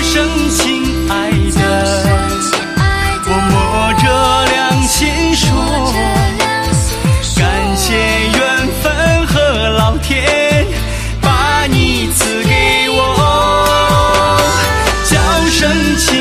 声亲爱的，我摸着良心说，感谢缘分和老天把你赐给我，叫声亲